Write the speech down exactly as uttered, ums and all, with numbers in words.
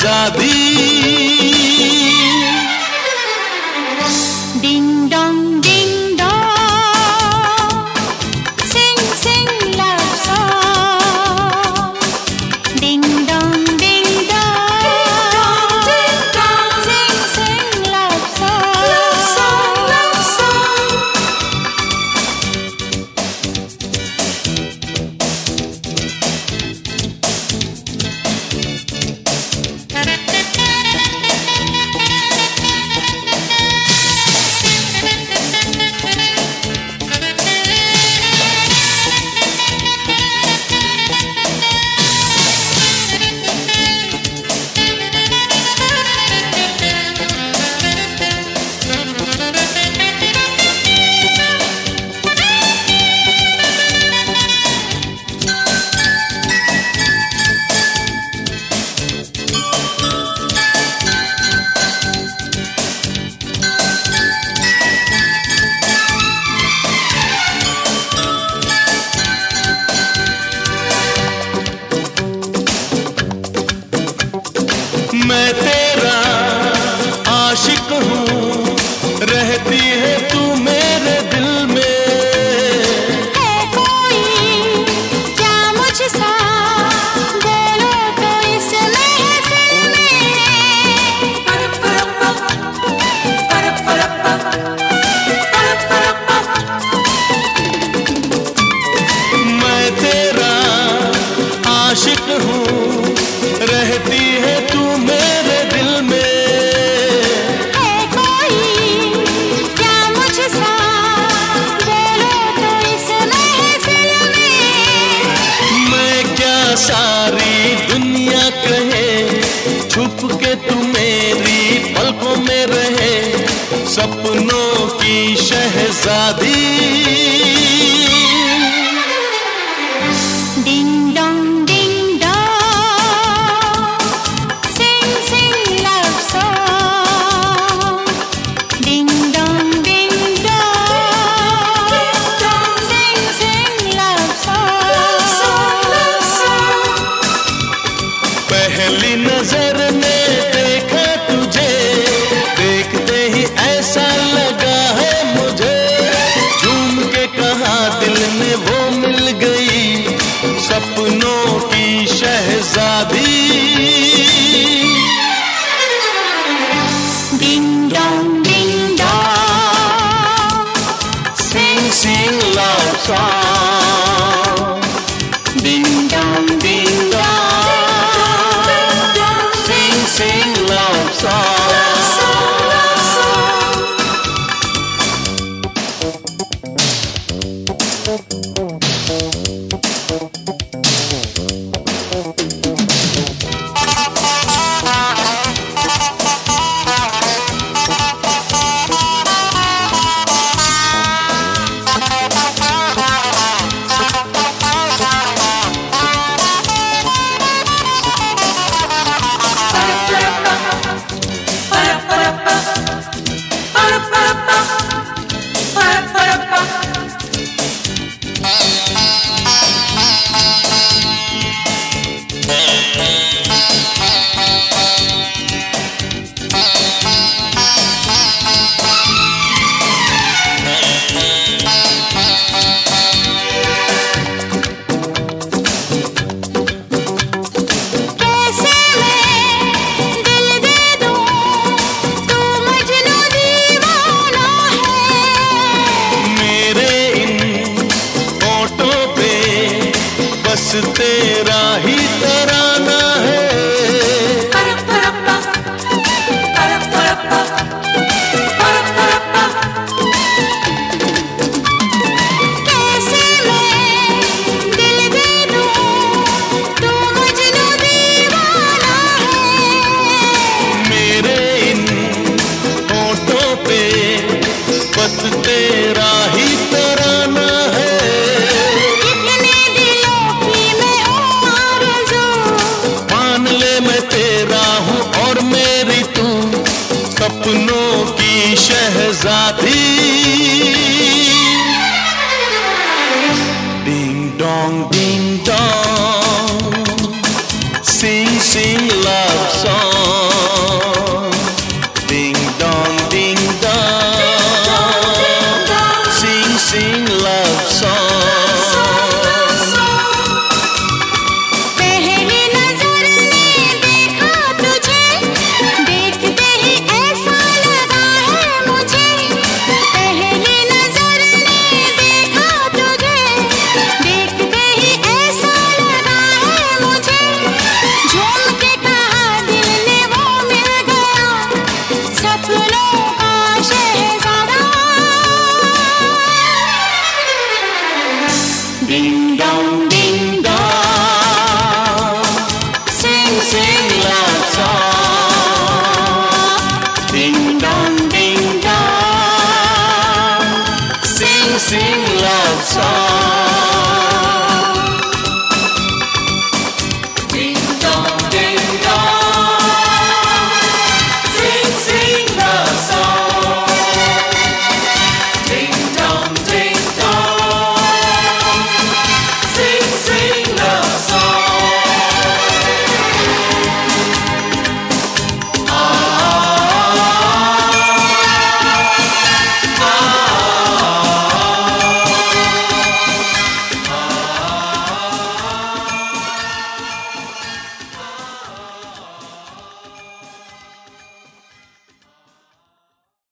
शहजादी। Ding dong, ding dong, sing sing love song. Ding dong, ding dong, ding dong, sing sing love song. Love song, love song. मैं तेरा आशिक हूँ, रहती है तू मेरे दिल में। है कोई क्या मुझसा, बोलो तो इस महफिल में। मैं तेरा आशिक हूँ, रहती है तू मेरे दिल में। है कोई क्या मुझसा, बोलो तो इस महफिल में। मैं क्या सारी दुनिया कहे, छुप के तू मेरी पलकों में रहे, सपनों की शहजादी। Ding dong, ding dong, sing sing love song. Ding dong, ding dong, sing sing love song. पहली नजर में देखा तुझे, देखते ही ऐसा लगा है मुझे, झूम के कहा दिल ने वो मिल गई, सपनों की शहजादी। Ding dong, ding dong, Sing sing love song, ding dong ding dong, sing sing love song. तेरा ही तराना है, कैसे मैं दिल दे दूं, तू मजनू दीवाना है। मेरे इन होठों पे बस तेरा ही तराना है। सपनों की शहजादी। Ding dong, ding dong, sing sing love song. sing love songs.